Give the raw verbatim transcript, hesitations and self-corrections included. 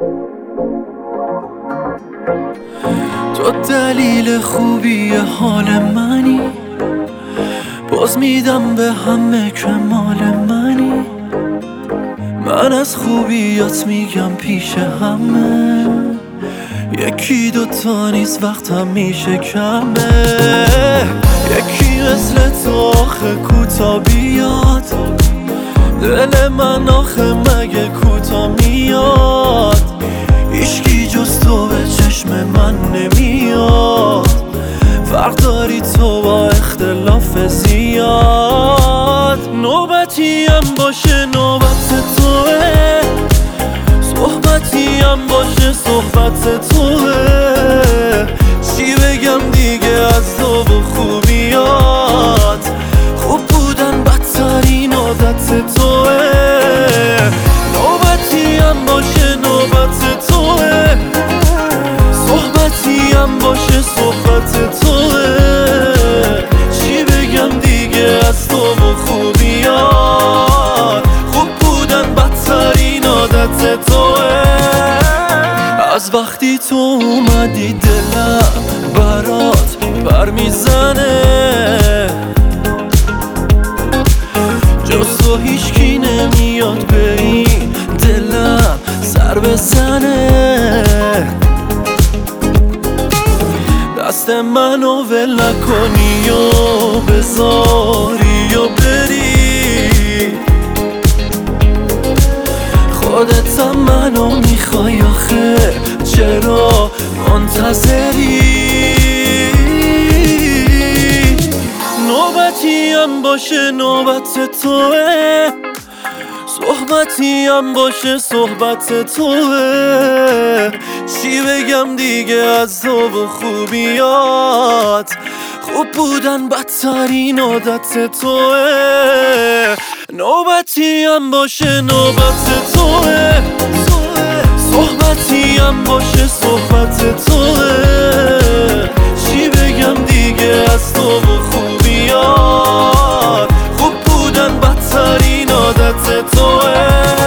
تو دلیل خوبی حال منی، باز میدم به همه که مال منی. من از خوبیات میگم پیش همه، یکی دوتا نیست وقت همیشه کمه. یکی مثل تو آخه کوتا بیاد، دل من آخه مگه کوتا میاد. هیچکی جز تو به چشم من نمیاد، فرق داری تو با اختلاف زیاد. نوبتی هم باشه نوبت توه، صحبتی هم باشه صحبت توه. چی بگم دیگه از تو و خوبیات، خوب بودن بدترین عادت توه. نوبتی هم باشه نوبت توه، صحبتی هم باشه صحبت توه. چی بگم دیگه از تو و خوبیات، خوب بودن بدترین عادت توه. از وقتی تو اومدی دلم برات بر میزنه، جز تو هیچکی نمیاد به این دلم سر بزنه. دست منو ول نکنی و بذاری و بری، خودت هم منو میخوای آخه چرا منتظری؟ نوبتی هم باشه نوبت توه، صحبتی هم باشه صحبت توه. چی بگم دیگه از تو و خوبیات، خوب بودن بدترین عادت توه. نوبتی هم باشه نوبت توه، صحبتی هم باشه صحبت توه. چی بگم دیگه از تو و خوبیات، خوب بودن بدترین عادت توه.